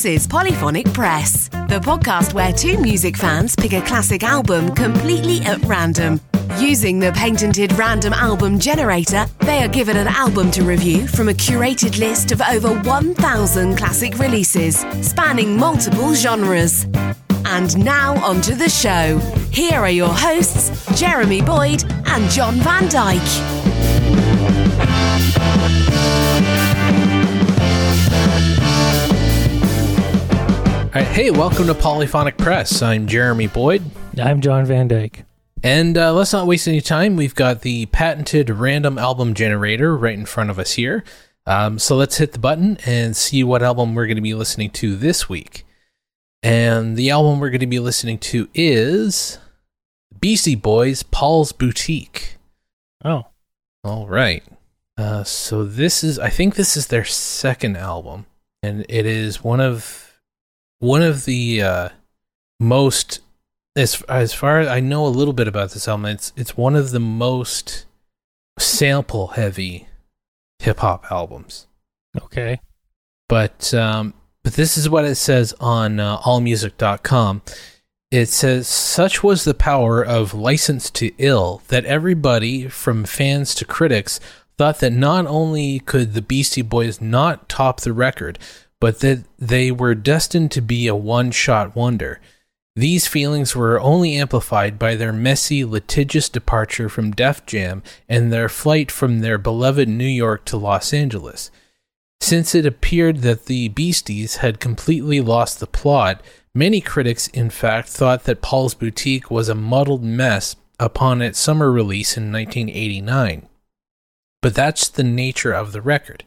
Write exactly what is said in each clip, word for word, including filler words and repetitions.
is Polyphonic Press, the podcast where two music fans pick a classic album completely at random. Using the patented random album generator, they are given an album to review from a curated list of over one thousand classic releases, spanning multiple genres. And now onto the show. Here are your hosts, Jeremy Boyd and John Van Dyke. All right, hey, welcome to Polyphonic Press. I'm Jeremy Boyd. I'm John Van Dyke. And uh, let's not waste any time. We've got the patented random album generator right in front of us here. Um, so let's hit the button and see what album we're going to be listening to this week. And the album we're going to be listening to is Beastie Boys' Paul's Boutique. Oh. All right. Uh, so this is, I think this is their second album. And it is one of... One of the uh, most, as as far as I know a little bit about this album, it's it's one of the most sample heavy hip hop albums. Okay, but um, but this is what it says on uh, all music dot com. It says, "Such was the power of License to Ill that everybody, from fans to critics, thought that not only could the Beastie Boys not top the record, but that they were destined to be a one-shot wonder. These feelings were only amplified by their messy, litigious departure from Def Jam and their flight from their beloved New York to Los Angeles. Since it appeared that the Beasties had completely lost the plot, many critics, in fact, thought that Paul's Boutique was a muddled mess upon its summer release in nineteen eighty-nine. But that's the nature of the record.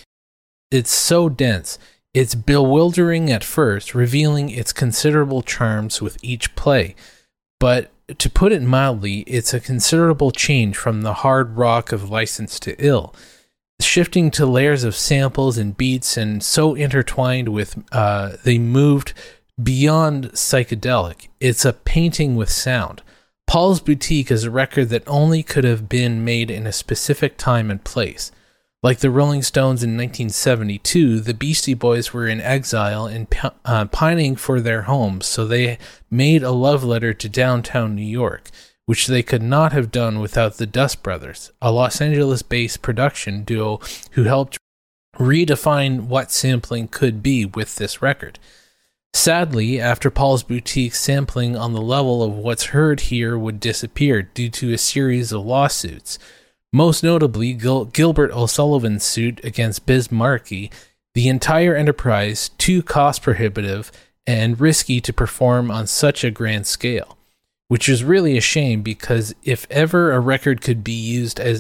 It's so dense. It's bewildering at first, revealing its considerable charms with each play. But to put it mildly, it's a considerable change from the hard rock of License to Ill, shifting to layers of samples and beats, and so intertwined with uh, they moved beyond psychedelic. It's a painting with sound. Paul's Boutique is a record that only could have been made in a specific time and place. Like the Rolling Stones in nineteen seventy-two, the Beastie Boys were in exile and uh, pining for their homes, so they made a love letter to downtown New York, which they could not have done without the Dust Brothers, a Los Angeles-based production duo who helped redefine what sampling could be with this record. Sadly, after Paul's Boutique, sampling on the level of what's heard here would disappear due to a series of lawsuits. Most notably, Gil- Gilbert O'Sullivan's suit against Biz Markie, the entire enterprise too cost-prohibitive and risky to perform on such a grand scale, which is really a shame because if ever a record could be used as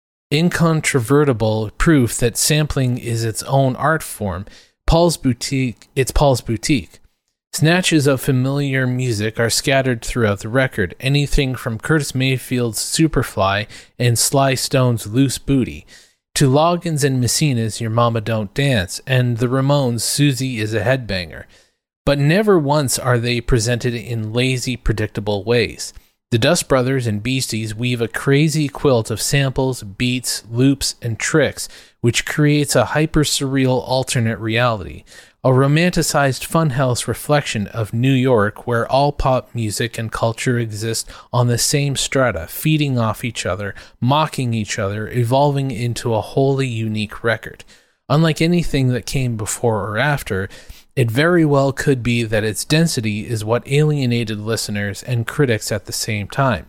incontrovertible proof that sampling is its own art form, Paul's Boutique, it's Paul's Boutique. Snatches of familiar music are scattered throughout the record, anything from Curtis Mayfield's Superfly and Sly Stone's Loose Booty, to Loggins and Messina's Your Mama Don't Dance, and the Ramones' Susie is a Headbanger. But never once are they presented in lazy, predictable ways. The Dust Brothers and Beasties weave a crazy quilt of samples, beats, loops, and tricks, which creates a hyper-surreal alternate reality. A romanticized funhouse reflection of New York where all pop music and culture exist on the same strata, feeding off each other, mocking each other, evolving into a wholly unique record. Unlike anything that came before or after, it very well could be that its density is what alienated listeners and critics at the same time.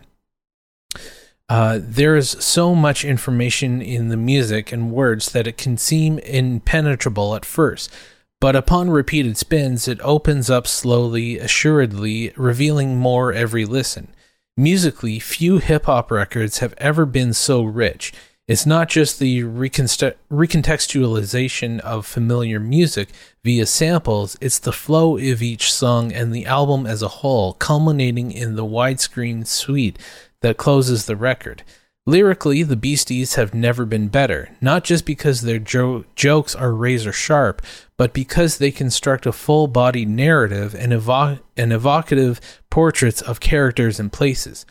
Uh, there is so much information in the music and words that it can seem impenetrable at first. But upon repeated spins, it opens up slowly, assuredly, revealing more every listen. Musically, few hip-hop records have ever been so rich. It's not just the reconst- recontextualization of familiar music via samples, it's the flow of each song and the album as a whole, culminating in the widescreen suite that closes the record. Lyrically, the Beasties have never been better, not just because their jo- jokes are razor sharp, but because they construct a full-bodied narrative and, evo- and evocative portraits of characters and places.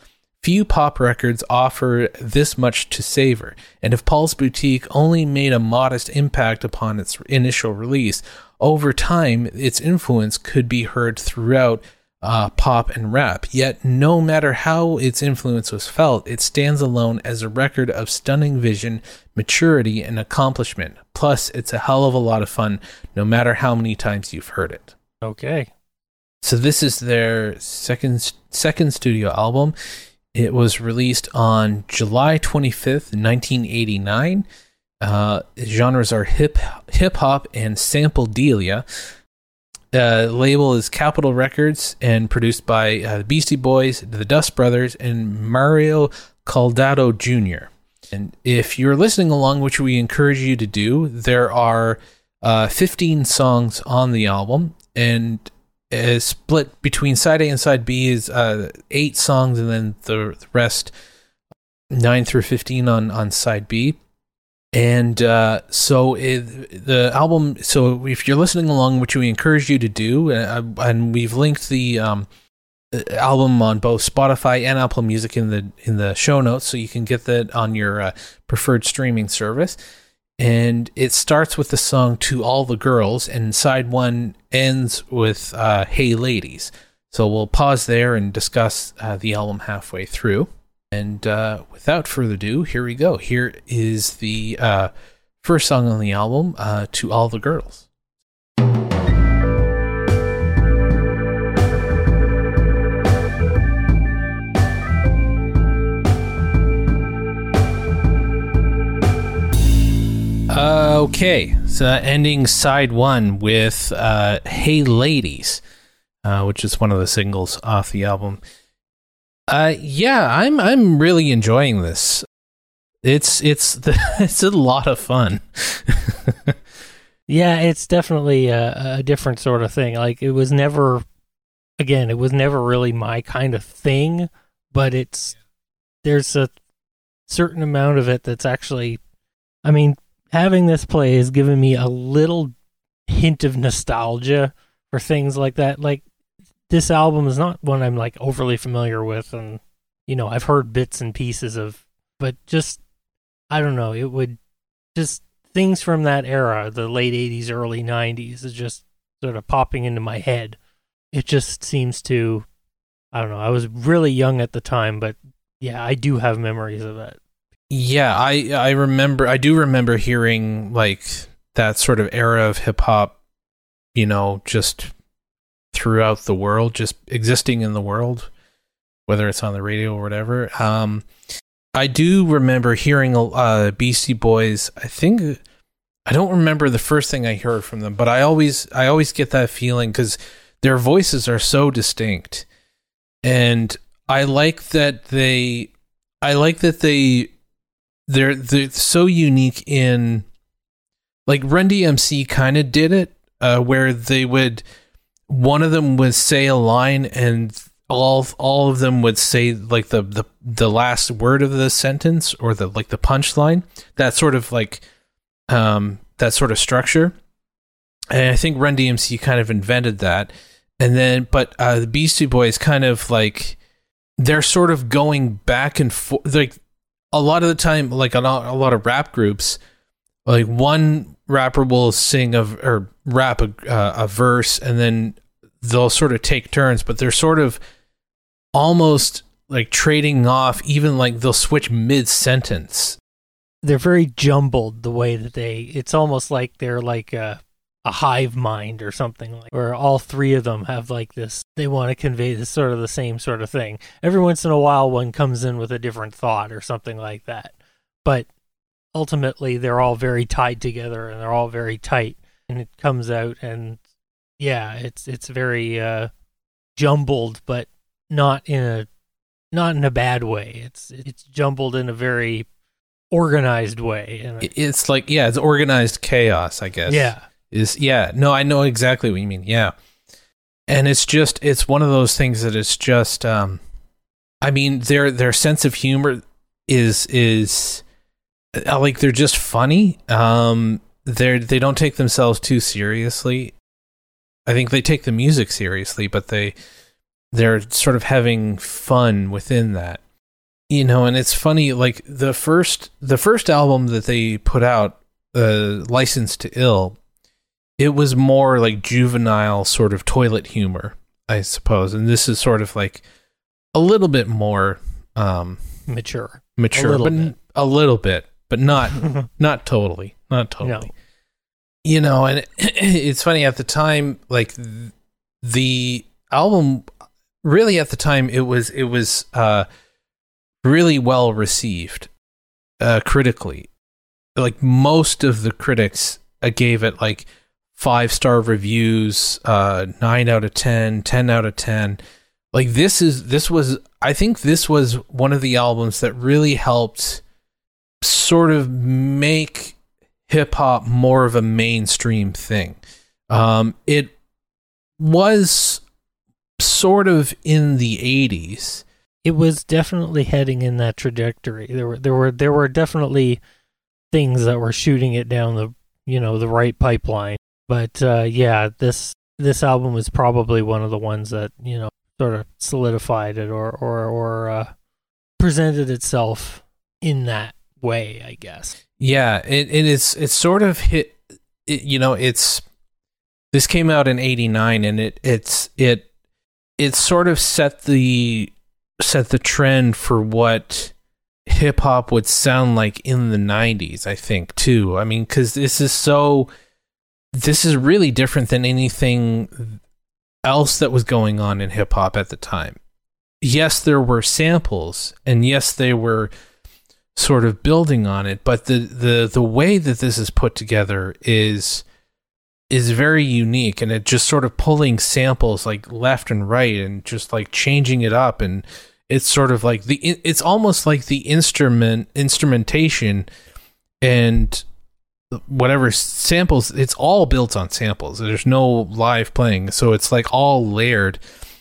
Few pop records offer this much to savor, and if Paul's Boutique only made a modest impact upon its initial release, over time its influence could be heard throughout uh, pop and rap. Yet, no matter how its influence was felt, it stands alone as a record of stunning vision, maturity, and accomplishment. Plus, it's a hell of a lot of fun, no matter how many times you've heard it. Okay. So this is their second second studio album. It was released on July twenty-fifth, nineteen eighty-nine. Uh, genres are hip hip hop and sampledelia. Uh, label is Capitol Records and produced by uh, the Beastie Boys, the Dust Brothers, and Mario Caldado Junior And if you're listening along, which we encourage you to do, there are uh, fifteen songs on the album, and is split between side A and side B is uh, eight songs, and then the, the rest nine through fifteen on, on side B. And uh, so it, the album, so if you're listening along, which we encourage you to do, uh, and we've linked the um, album on both Spotify and Apple Music in the in the show notes, so you can get that on your uh, preferred streaming service. And it starts with the song To All the Girls, and side one ends with uh, Hey Ladies. So we'll pause there and discuss uh, the album halfway through. And uh, without further ado, here we go. Here is the uh, first song on the album, uh, To All the Girls. Okay, so ending side one with uh, Hey Ladies, uh, which is one of the singles off the album. Uh, yeah, I'm I'm really enjoying this. It's it's the, it's a lot of fun. Yeah, it's definitely a, a different sort of thing. Like, it was never, again, it was never really my kind of thing, but it's, there's a certain amount of it that's actually, I mean, having this play has given me a little hint of nostalgia for things like that. Like, this album is not one I'm like overly familiar with, and you know, I've heard bits and pieces of, but just, I don't know, it would just, things from that era, the late eighties, early nineties, is just sort of popping into my head. It just seems to, I don't know, I was really young at the time, but yeah, I do have memories of that. Yeah, I I remember, I do remember hearing like that sort of era of hip hop, you know, just throughout the world, just existing in the world, whether it's on the radio or whatever. Um, I do remember hearing uh, Beastie Boys. I think, I don't remember the first thing I heard from them, but I always I always get that feeling because their voices are so distinct, and I like that they, I like that they. They're they're so unique in, like, Run D M C kind of did it, uh, where they would, one of them would say a line and all all of them would say like the, the, the last word of the sentence, or the like the punchline. That sort of like um that sort of structure. And I think Run D M C kind of invented that. And then, but uh, the Beastie Boys kind of like, they're sort of going back and forth, like. A lot of the time, like a lot, a lot of rap groups, like one rapper will sing a, or rap a, uh, a verse, and then they'll sort of take turns, but they're sort of almost like trading off, even like they'll switch mid-sentence. They're very jumbled the way that they, it's almost like they're like a, a hive mind or something, like, where all three of them have like this, they want to convey this sort of the same sort of thing. Every once in a while one comes in with a different thought or something like that, but ultimately they're all very tied together and they're all very tight, and it comes out, and yeah, it's it's very uh jumbled, but not in a not in a bad way. It's it's jumbled in a very organized way, and it's like, yeah, it's organized chaos, I guess. Yeah. Is yeah, no, I know exactly what you mean. Yeah. And it's just, it's one of those things that it's just, um, I mean, their, their sense of humor is, is uh, like, they're just funny. Um, they're, they don't take themselves too seriously. I think they take the music seriously, but they, they're sort of having fun within that. You know, and it's funny, like the first the first album that they put out, uh, Licensed to Ill, it was more like juvenile sort of toilet humor, I suppose. And this is sort of like a little bit more um, mature. Mature, a but bit. a little bit, but not not totally. Not totally. No. You know, and it, it's funny at the time, like th- the album really at the time it was it was uh really well received uh critically. Like most of the critics uh, gave it like five star reviews, uh nine out of ten, ten out of ten. Like this is this was I think this was one of the albums that really helped sort of make hip hop more of a mainstream thing. Um it was sort of in the eighties. It was definitely heading in that trajectory. There were there were there were definitely things that were shooting it down the you know the right pipeline. But uh, yeah, this this album was probably one of the ones that you know sort of solidified it or or or uh, presented itself in that way, I guess. Yeah, it it is it's sort of hit. It, you know, it's this came out in eighty-nine, and it it's it it sort of set the set the trend for what hip hop would sound like in the nineties, I think, too. I mean, because this is so, this is really different than anything else that was going on in hip hop at the time. Yes, there were samples, and yes, they were sort of building on it, but the the the way that this is put together is is very unique, and it just sort of pulling samples like left and right and just like changing it up, and it's sort of like the it's almost like the instrument instrumentation and whatever samples, it's all built on samples. There's no live playing, so it's like all layered,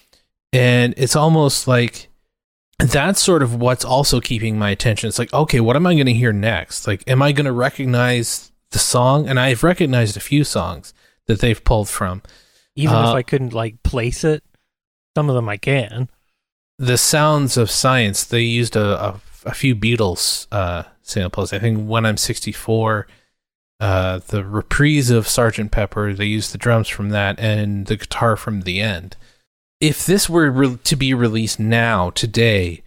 and it's almost like that's sort of what's also keeping my attention. It's like, okay, what am I going to hear next? Like, am I going to recognize the song? And I've recognized a few songs that they've pulled from. Even uh, if I couldn't like place it, some of them I can. The Sounds of Science, they used a, a, a few Beatles uh, samples. I think When I'm sixty-four, uh, the reprise of Sergeant Pepper, they used the drums from that and the guitar from The End. If this were re- to be released now, today,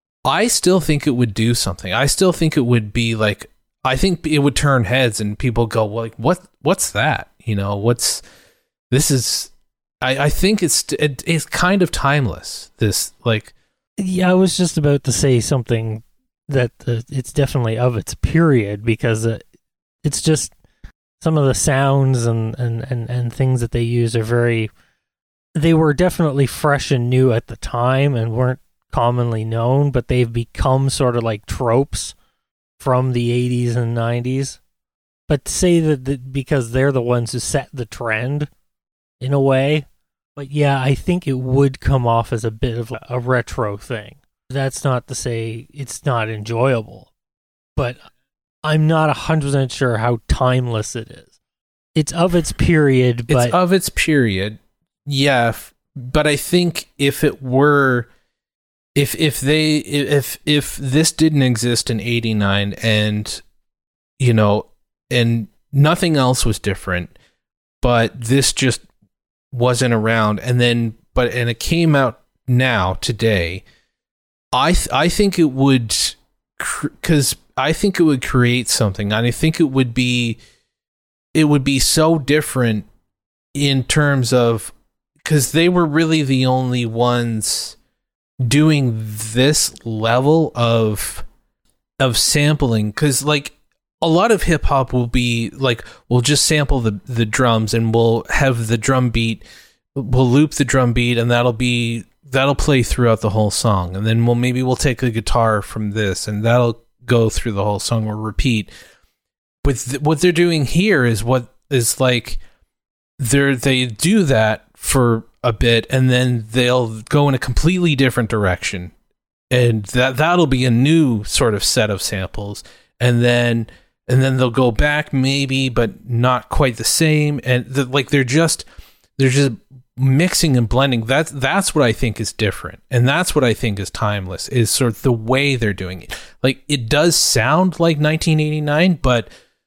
I still think it would do something. I still think it would be like, I think it would turn heads and people go, well, like, what, what's that? You know, what's, this is, I, I think it's, it, it's kind of timeless. This, like, yeah, I was just about to say something that uh, it's definitely of its period, because uh, it's just some of the sounds and, and, and, and things that they use are very, they were definitely fresh and new at the time and weren't commonly known, but they've become sort of like tropes from the eighties and nineties. But to say that the, because they're the ones who set the trend in a way, but yeah, I think it would come off as a bit of a retro thing. That's not to say it's not enjoyable, but I'm not one hundred percent sure how timeless it is. It's of its period, but... It's of its period. Yeah, f- but I think if it were, if if they if if this didn't exist in eighty-nine, and you know, and nothing else was different, but this just wasn't around, and then but and it came out now today, I th- I think it would, because cr- I think it would create something, and I think it would be, it would be so different in terms of. Because they were really the only ones doing this level of of sampling. Because like a lot of hip hop will be like, we'll just sample the the drums and we'll have the drum beat, we'll loop the drum beat, and that'll be that'll play throughout the whole song. And then we'll maybe we'll take the guitar from this, and that'll go through the whole song or repeat. But th- what they're doing here is what is like they they do that for a bit, and then they'll go in a completely different direction, and that that'll be a new sort of set of samples, and then and then they'll go back maybe, but not quite the same, and the, like they're just they're just mixing and blending, that's that's what I think is different, and that's what I think is timeless, is sort of the way they're doing it. Like, it does sound like nineteen eighty-nine, but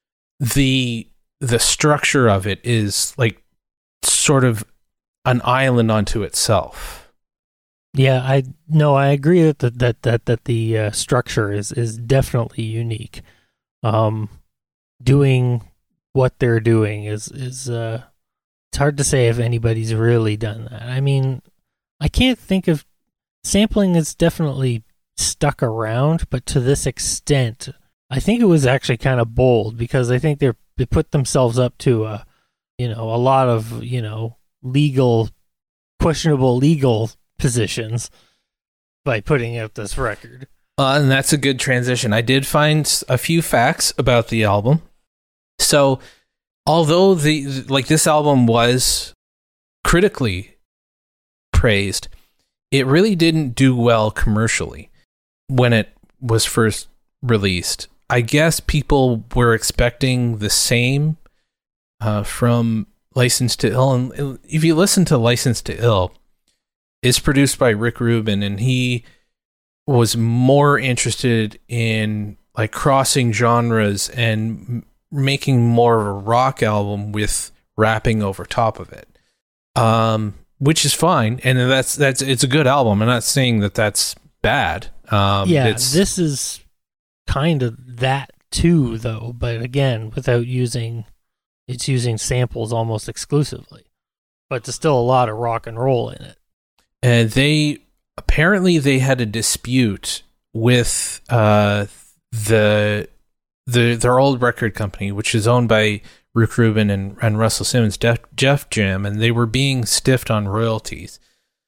the the structure of it is like sort of an island unto itself. Yeah, I no, I agree that the, that that that the uh, structure is is definitely unique. Um, doing what they're doing is is uh, it's hard to say if anybody's really done that. I mean, I can't think of sampling is definitely stuck around, but to this extent, I think it was actually kind of bold, because I think they're they put themselves up to a you know a lot of you know legal questionable legal positions by putting out this record. Uh, and that's a good transition. I did find a few facts about the album. So, although the like this album was critically praised, it really didn't do well commercially when it was first released. I guess people were expecting the same uh, from License to Ill. And if you listen to License to Ill, it's produced by Rick Rubin, and he was more interested in like crossing genres and m- making more of a rock album with rapping over top of it, um, which is fine, and that's that's it's a good album. I'm not saying that that's bad. Um, yeah, it's, this is kind of that too, though. But again, without using, it's using samples almost exclusively, but there's still a lot of rock and roll in it. And they apparently they had a dispute with uh, the the their old record company, which is owned by Rick Rubin and, and Russell Simmons, Def, Def Jam, and they were being stiffed on royalties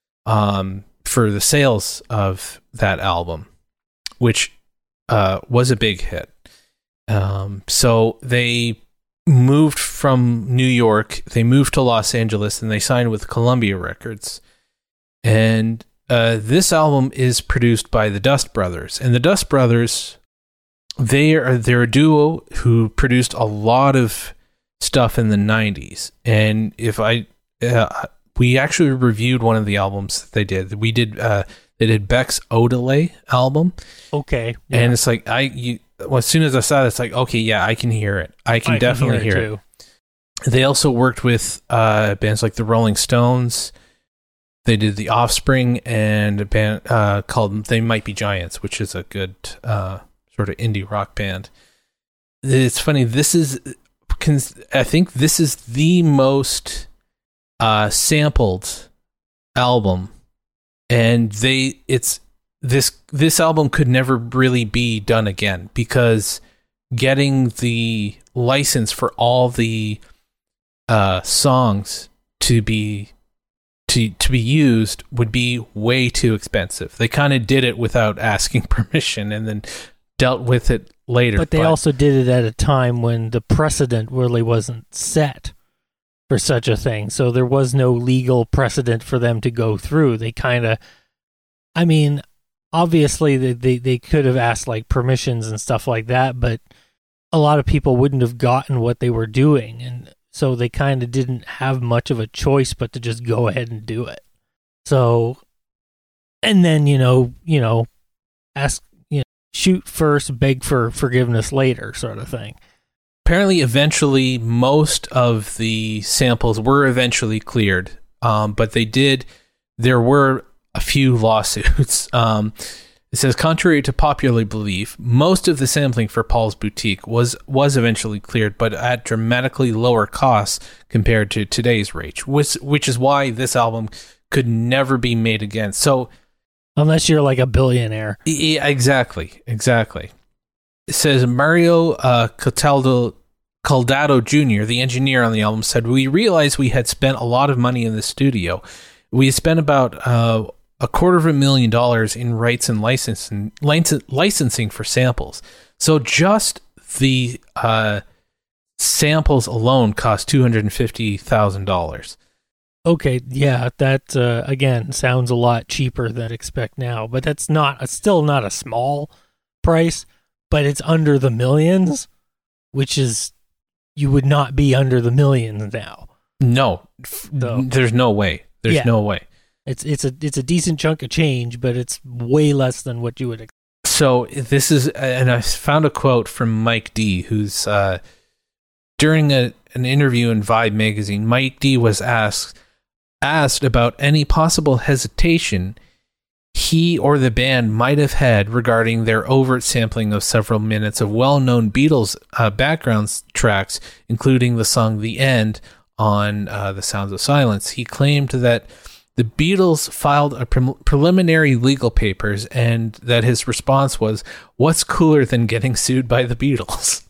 um, for the sales of that album, which uh, was a big hit. Um, so they moved from New York, they moved to Los Angeles, and they signed with Columbia Records. And uh, this album is produced by the Dust Brothers, and the Dust Brothers, they are they're a duo who produced a lot of stuff in the nineties. And if I, uh, we actually reviewed one of the albums that they did. We did uh, they did Beck's Odelay album. Okay, yeah. And it's like I, you, well, as soon as I saw it, it's like, okay, yeah, I can hear it. I can I definitely can hear, hear it, it. too. They also worked with uh, bands like the Rolling Stones. They did The Offspring and a band uh, called They Might Be Giants, which is a good uh, sort of indie rock band. It's funny. This is, I think this is the most uh, sampled album, and they it's this this album could never really be done again, because getting the license for all the uh, songs to be to to be used would be way too expensive. They kind of did it without asking permission, and then dealt with it later. But they but, also did it at a time when the precedent really wasn't set for such a thing. So there was no legal precedent for them to go through. They kind of, I mean, obviously they, they, they could have asked like permissions and stuff like that, but a lot of people wouldn't have gotten what they were doing. And so they kind of didn't have much of a choice but to just go ahead and do it. So, and then, you know, you know, ask, you know, shoot first, beg for forgiveness later, sort of thing. Apparently, eventually, most of the samples were eventually cleared, um, but they did, there were a few lawsuits. Um, it says, contrary to popular belief, most of the sampling for Paul's Boutique was was eventually cleared, but at dramatically lower costs compared to today's rate, which, which is why this album could never be made again. So, unless you're like a billionaire. Yeah, exactly, exactly. It says Mario uh, Cataldo, Caldado Junior, the engineer on the album, said, "We realized we had spent a lot of money in the studio. We spent about uh, a quarter of a million dollars in rights and licensing, licensing for samples. So just the uh, samples alone cost two hundred fifty thousand dollars. Okay, yeah, that, uh, again, sounds a lot cheaper than expect now, but that's not, it's still not a small price, but it's under the millions, which is, you would not be under the millions now. No, so, there's no way. There's Yeah. no way. It's it's a it's a decent chunk of change, but it's way less than what you would expect. So this is, and I found a quote from Mike D, who's uh, during a, an interview in Vibe magazine. Mike D was asked asked about any possible hesitation he or the band might have had regarding their overt sampling of several minutes of well-known Beatles uh, background tracks, including the song "The End" on uh, "The Sounds of Silence." He claimed that the Beatles filed a pre- preliminary legal papers, and that his response was, "What's cooler than getting sued by the Beatles?"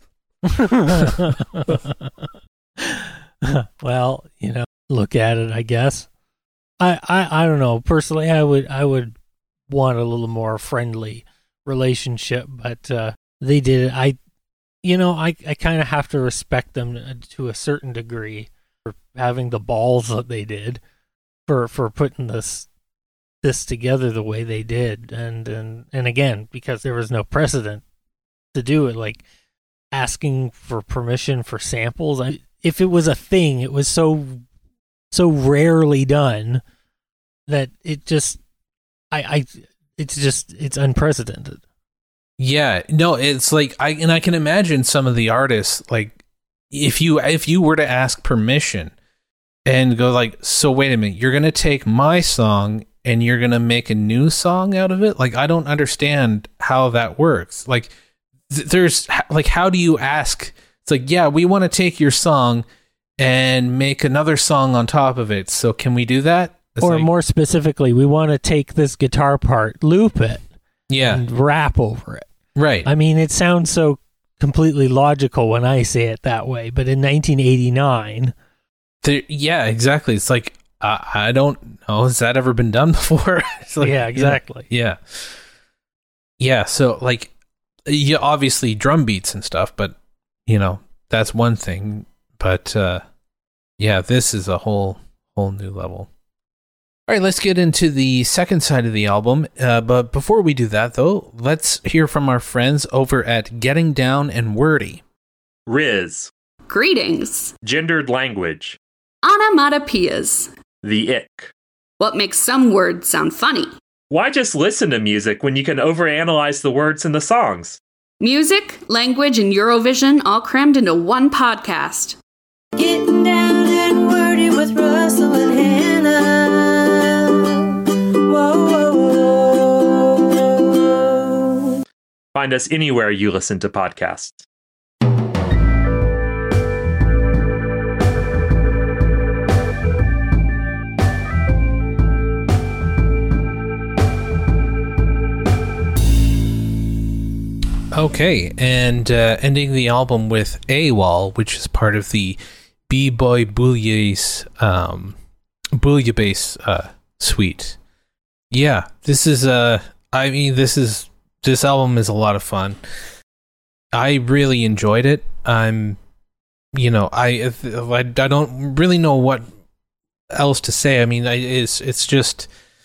Well, you know, look at it, I guess. I, I, I don't know. Personally, I would I would want a little more friendly relationship, but uh, they did it. I, you know, I, I kind of have to respect them to a certain degree for having the balls that they did, for for putting this this together the way they did, and and and again, because there was no precedent to do it, like asking for permission for samples. I, if it was a thing, it was so so rarely done that it just I I it's just it's unprecedented. Yeah, no, it's like I and I can imagine some of the artists, like if you if you were to ask permission and go like, so wait a minute, you're gonna take my song and you're gonna make a new song out of it? Like, I don't understand how that works. Like, th- there's like, how do you ask? It's like, yeah, we want to take your song and make another song on top of it. So can we do that? It's or like, more specifically, we want to take this guitar part, loop it, yeah, and rap over it. right. I mean, it sounds so completely logical when I say it that way, but in nineteen eighty-nine, There, yeah, exactly. It's like, uh, I don't know. Has that ever been done before? It's like, yeah, exactly. Yeah. Yeah. So, like, yeah, obviously drum beats and stuff, but, you know, that's one thing. But, uh, yeah, this is a whole, whole new level. All right, let's get into the second side of the album. Uh, but before we do that, though, let's hear from our friends over at Getting Down and Wordy. Riz. Greetings. Gendered language. Onomatopoeias. The ick. What makes some words sound funny? Why just listen to music when you can overanalyze the words in the songs? Music, language, and Eurovision all crammed into one podcast. Getting down and wordy with Russell and Hannah. Whoa, whoa, whoa. Find us anywhere you listen to podcasts. Okay, and uh, ending the album with AWOL, which is part of the B-Boy Bouillabaisse um, Bouillabaisse uh, suite. Yeah, this is uh, I mean, this is this album is a lot of fun. I really enjoyed it. I'm, you know, I I, I don't really know what else to say. I mean, I, it's it's just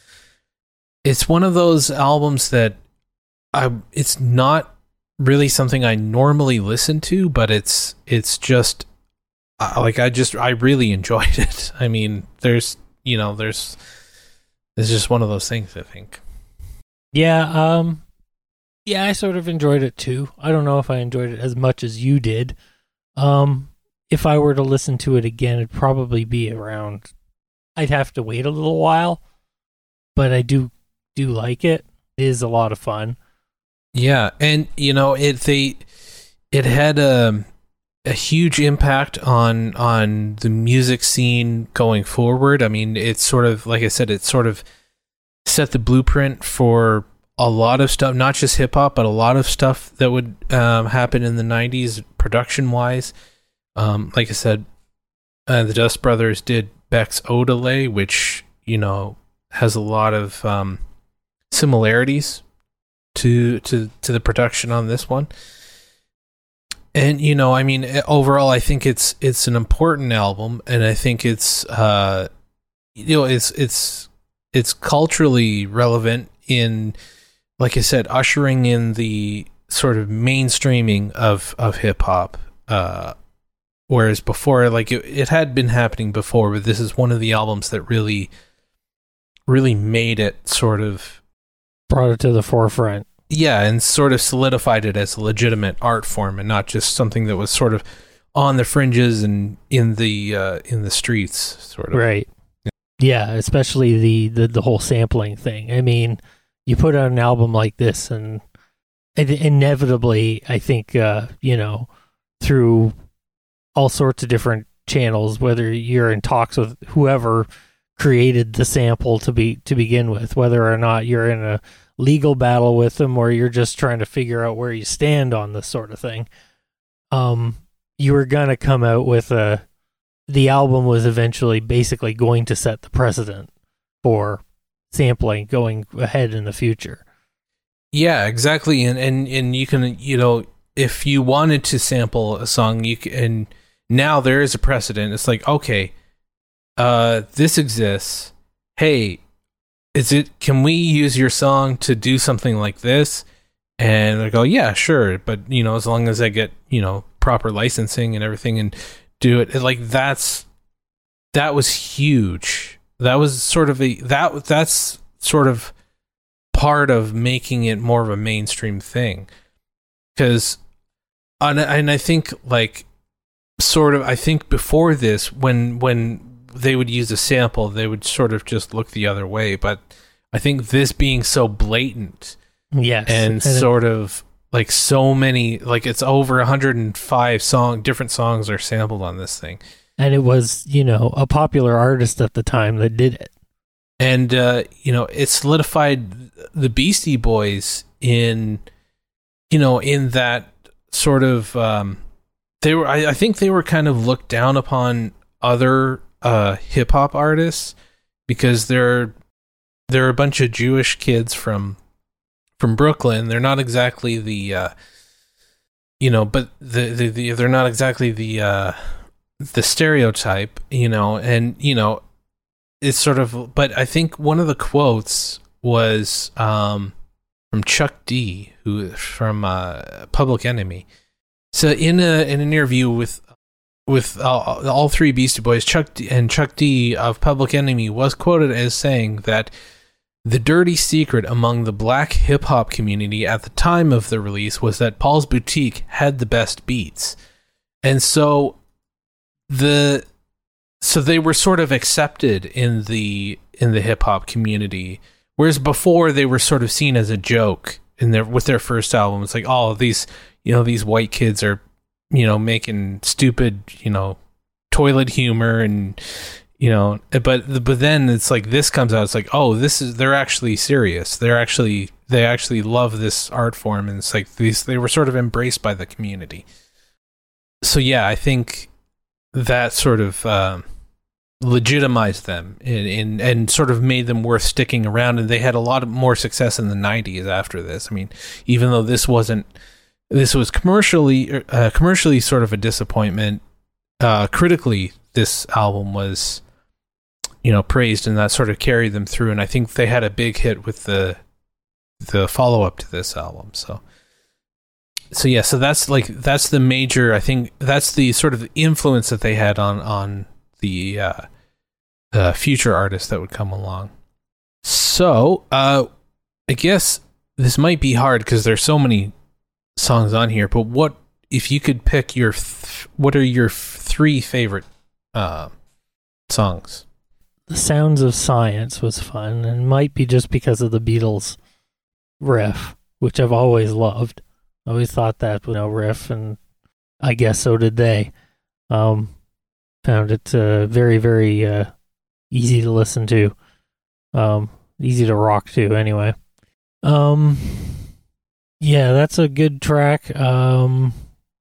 it's one of those albums that I it's not really something I normally listen to, but it's it's just uh, like I just I really enjoyed it. I mean, there's you know there's it's just one of those things, I think. Yeah, um, yeah, I sort of enjoyed it too. I don't know if I enjoyed it as much as you did. Um, if I were to listen to it again, it'd probably be around. I'd have to wait a little while, but I do do like it. It is a lot of fun. Yeah, and you know it they it had a a huge impact on on the music scene going forward. I mean, it's sort of like I said, it sort of set the blueprint for a lot of stuff, not just hip hop, but a lot of stuff that would um, happen in the nineties production wise. Um, like I said, uh, the Dust Brothers did Beck's Odelay, which you know has a lot of um, similarities to to to the production on this one. And you know, I mean, overall I think it's it's an important album, and I think it's uh you know it's it's it's culturally relevant in, like I said, ushering in the sort of mainstreaming of of hip hop, uh whereas before, like it, it had been happening before, but this is one of the albums that really really made it sort of Brought it to the forefront. yeah, and sort of solidified it as a legitimate art form and not just something that was sort of on the fringes and in the uh, in the streets, sort of. Right. Yeah, especially the, the, the whole sampling thing. I mean, you put out an album like this, and in- inevitably, I think, uh, you know, through all sorts of different channels, whether you're in talks with whoever created the sample to be to begin with, whether or not you're in a legal battle with them or you're just trying to figure out where you stand on this sort of thing, um, you were going to come out with a the album was eventually basically going to set the precedent for sampling going ahead in the future. Yeah, exactly. And, and, and you can, you know, if you wanted to sample a song, you can, and now there is a precedent. It's like, okay, uh, this exists. Hey, is it, can we use your song to do something like this? And they go, yeah, sure. But, you know, as long as I get, you know, proper licensing and everything and do it, like that's, that was huge. That was sort of a, that, that's sort of part of making it more of a mainstream thing. Because, and, and I think like, sort of, I think before this, when, when they would use a sample, they would sort of just look the other way. But I think this being so blatant, yes, and, and sort of like so many, like it's over one hundred five song, different songs are sampled on this thing. And it was, you know, a popular artist at the time that did it. And, uh, you know, it solidified the Beastie Boys in, you know, in that sort of, um, they were, I, I think they were kind of looked down upon other uh, hip hop artists because they're, they're a bunch of Jewish kids from, from Brooklyn. They're not exactly the, uh, you know, but the, the, the they're not exactly the, uh, the stereotype, you know, and, you know, it's sort of, but I think one of the quotes was, um, from Chuck D, who from, uh, Public Enemy. So in a, in an interview with, with all, all three Beastie Boys, Chuck D and Chuck D of Public Enemy was quoted as saying that the dirty secret among the black hip-hop community at the time of the release was that Paul's Boutique had the best beats. And so the so they were sort of accepted in the in the hip-hop community, whereas before they were sort of seen as a joke in their with their first album. It's like, oh, these, you know, these white kids are, you know, making stupid, you know, toilet humor and, you know, but but then it's like this comes out, it's like, oh, this is, they're actually serious. They're actually, they actually love this art form. And it's like these, they were sort of embraced by the community. So yeah, I think that sort of um, legitimized them and, and, and sort of made them worth sticking around. And they had a lot of more success in the nineties after this. I mean, even though this wasn't, this was commercially, uh, commercially sort of a disappointment, uh, critically, this album was, you know, praised, and that sort of carried them through. And I think they had a big hit with the the follow up to this album. So, so yeah, so that's like that's the major. I think that's the sort of influence that they had on on the uh, uh, future artists that would come along. So, uh, I guess this might be hard because there's so many songs on here. But what if you could pick your th- what are your f- three favorite uh, songs? The Sounds of Science was fun, and might be just because of the Beatles riff, which I've always loved. I always thought that, you know, riff, and I guess so did they. Um, found it uh, very, very uh, easy to listen to. Um, easy to rock to, anyway. Um, yeah, that's a good track. Um,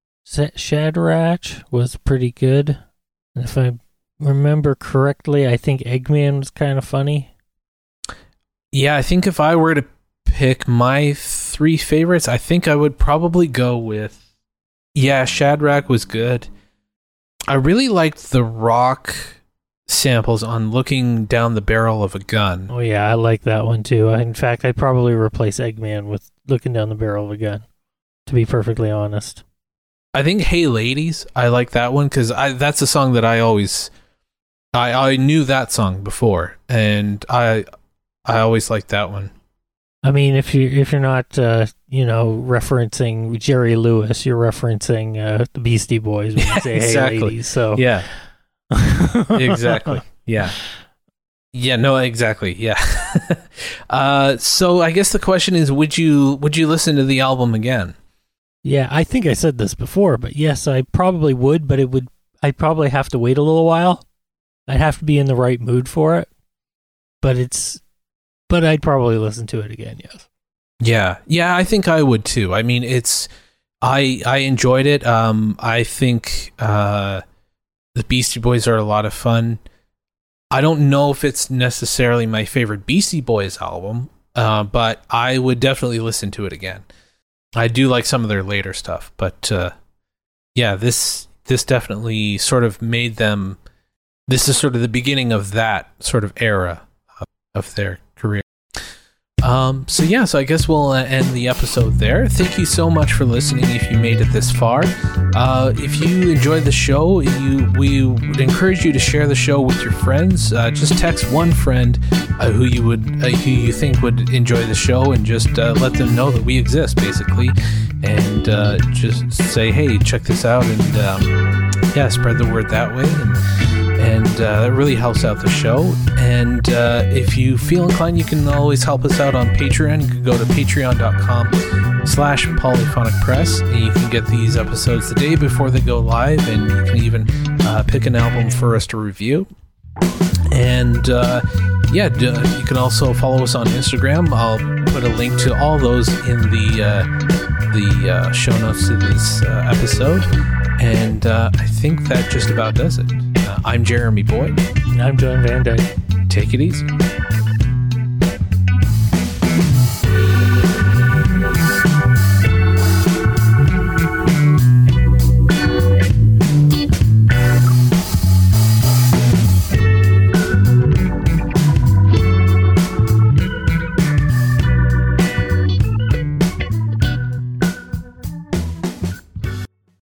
Shadrach was pretty good. And if I remember correctly, I think Eggman was kind of funny. Yeah, I think if I were to pick my three favorites, I think I would probably go with, yeah, Shadrach was good. I really liked the rock samples on Looking Down the Barrel of a Gun. Oh yeah, I like that one too. In fact, I'd probably replace Eggman with Looking Down the Barrel of a Gun, to be perfectly honest. I think Hey Ladies, I like that one because I that's a song that I always, I, I knew that song before, and I I always liked that one. I mean, if you if you're not uh, you know referencing Jerry Lewis, you're referencing uh, the Beastie Boys when you say Exactly. "Hey ladies." So Yeah. Exactly. Yeah. Yeah, no, exactly. Yeah. uh, so I guess the question is, would you would you listen to the album again? Yeah, I think I said this before, but yes, I probably would, but it would I'd probably have to wait a little while. I'd have to be in the right mood for it. But it's but I'd probably listen to it again, yes. Yeah. Yeah, I think I would too. I mean, it's I I enjoyed it. Um I think uh the Beastie Boys are a lot of fun. I don't know if it's necessarily my favorite Beastie Boys album, uh, but I would definitely listen to it again. I do like some of their later stuff, but uh, yeah, this this definitely sort of made them. This is sort of the beginning of that sort of era of, of their career. Um, so yeah, so I guess we'll uh, end the episode there. Thank you so much for listening. If you made it this far, uh, if you enjoyed the show, you we would encourage you to share the show with your friends. Uh, just text one friend uh, who you would uh, who you think would enjoy the show, and just uh, let them know that we exist, basically, and uh, just say, "Hey, check this out," and um, yeah, spread the word that way. And, And uh, that really helps out the show. And uh, if you feel inclined, you can always help us out on Patreon. You can go to patreon.com slash polyphonic press, and you can get these episodes the day before they go live, and you can even uh, pick an album for us to review. And uh, yeah, d- you can also follow us on Instagram. I'll put a link to all those in the, uh, the uh, show notes to this uh, episode. And uh, I think that just about does it. Uh, I'm Jeremy Boyd. And I'm John Van Dyke. Take it easy.